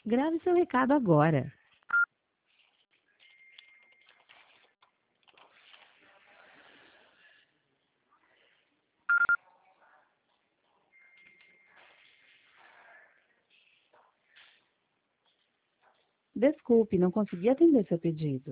Grave seu recado agora. Desculpe, não consegui atender seu pedido.